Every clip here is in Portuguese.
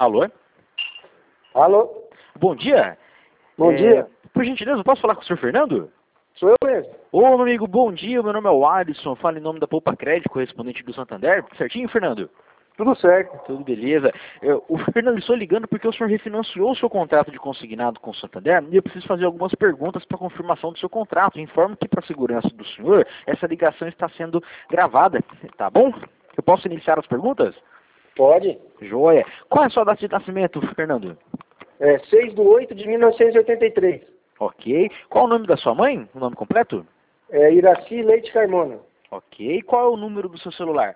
Alô? Alô? Bom dia. Bom dia. Por gentileza, eu posso falar com o senhor Fernando? Sou eu mesmo. Ô, meu amigo, bom dia. Meu nome é o Alisson. Falo em nome da Poupa Crédito, correspondente do Santander. Certinho, Fernando? Tudo certo. Tudo beleza. O Fernando, estou ligando porque o senhor refinanciou o seu contrato de consignado com o Santander e eu preciso fazer algumas perguntas para confirmação do seu contrato. Informo que, para a segurança do senhor, essa ligação está sendo gravada. Tá bom? Eu posso iniciar as perguntas? Pode. Joia. Qual é a sua data de nascimento, Fernando? 6/8/1983. Ok. Qual é o nome da sua mãe? O nome completo? Iraci Leite Carmona. Ok. Qual é o número do seu celular?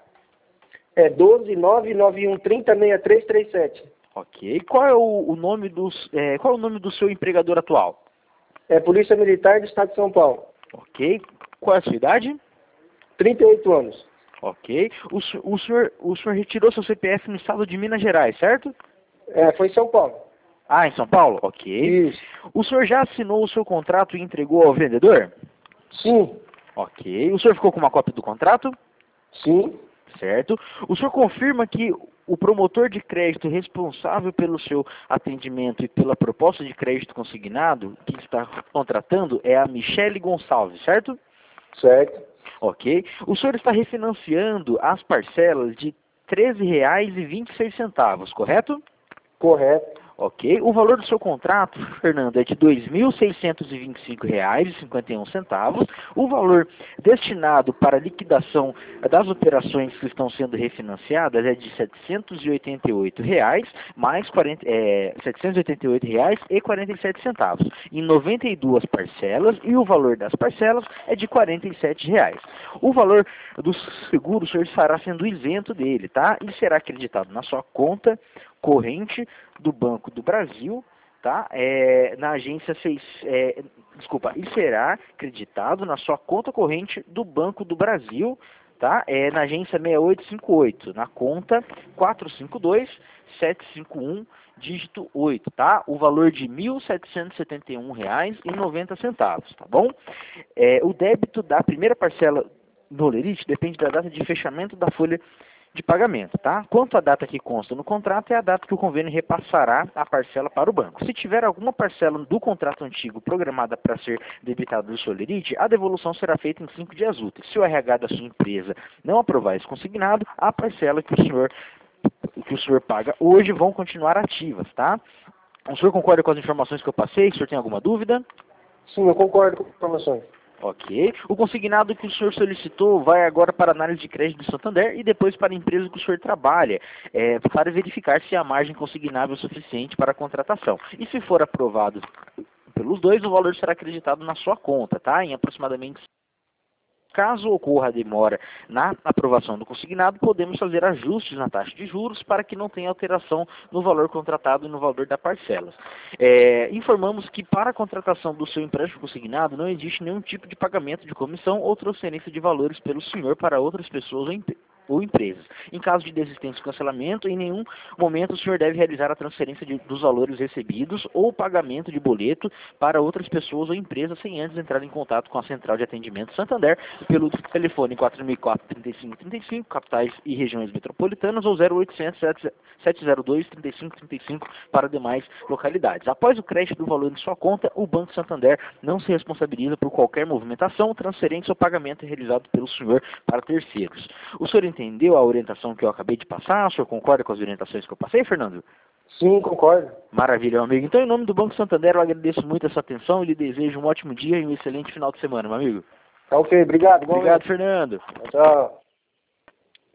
12991306337. Ok. Qual é o nome qual é o nome do seu empregador atual? Polícia Militar do Estado de São Paulo. Ok. Qual é a sua idade? 38 anos. Ok. O senhor retirou seu CPF no estado de Minas Gerais, certo? Foi em São Paulo. Ah, em São Paulo? Ok. Isso. O senhor já assinou o seu contrato e entregou ao vendedor? Sim. Ok. O senhor ficou com uma cópia do contrato? Sim. Certo. O senhor confirma que o promotor de crédito responsável pelo seu atendimento e pela proposta de crédito consignado que está contratando é a Michele Gonçalves, certo? Certo. Ok. O senhor está refinanciando as parcelas de R$ 13,26, correto? Correto. Ok. O valor do seu contrato, Fernando, é de R$ 2.625,51. O valor destinado para a liquidação das operações que estão sendo refinanciadas é de R$ 788,00 mais R$ 788,47 em 92 parcelas e o valor das parcelas é de R$ 47,00. O valor do seguro o senhor estará sendo isento dele, tá? E será acreditado na sua conta corrente do Banco do Brasil, tá? Na agência e será acreditado na sua conta corrente do Banco do Brasil, tá? Na agência 6858, na conta 452751, dígito 8, tá? O valor de R$ 1.771,90, tá bom? O débito da primeira parcela no Lerite depende da data de fechamento da folha de pagamento, tá? Quanto à data que consta no contrato, é a data que o convênio repassará a parcela para o banco. Se tiver alguma parcela do contrato antigo programada para ser debitada do seu lerite, a devolução será feita em 5 dias úteis. Se o RH da sua empresa não aprovar esse consignado, a parcela que o senhor paga hoje vão continuar ativas, tá? O senhor concorda com as informações que eu passei? O senhor tem alguma dúvida? Sim, eu concordo com as informações. Ok. O consignado que o senhor solicitou vai agora para a análise de crédito do Santander e depois para a empresa que o senhor trabalha, para verificar se a margem consignável é suficiente para a contratação. E se for aprovado pelos dois, o valor será acreditado na sua conta, tá? Em aproximadamente. Caso ocorra demora na aprovação do consignado, podemos fazer ajustes na taxa de juros para que não tenha alteração no valor contratado e no valor da parcela. Informamos que para a contratação do seu empréstimo consignado não existe nenhum tipo de pagamento de comissão ou transferência de valores pelo senhor para outras pessoas ou empresas. Em caso de desistência ou cancelamento, em nenhum momento o senhor deve realizar a transferência dos valores recebidos ou pagamento de boleto para outras pessoas ou empresas sem antes entrar em contato com a Central de Atendimento Santander pelo telefone 4004-3535, capitais e regiões metropolitanas, ou 0800-702-3535 para demais localidades. Após o crédito do valor em sua conta, o Banco Santander não se responsabiliza por qualquer movimentação, transferência ou pagamento realizado pelo senhor para terceiros. O senhor entendeu a orientação que eu acabei de passar? O senhor concorda com as orientações que eu passei, Fernando? Sim, concordo. Maravilha, meu amigo. Então, em nome do Banco Santander, eu agradeço muito a sua atenção e lhe desejo um ótimo dia e um excelente final de semana, meu amigo. Tá ok, obrigado. Obrigado, Fernando. Tchau.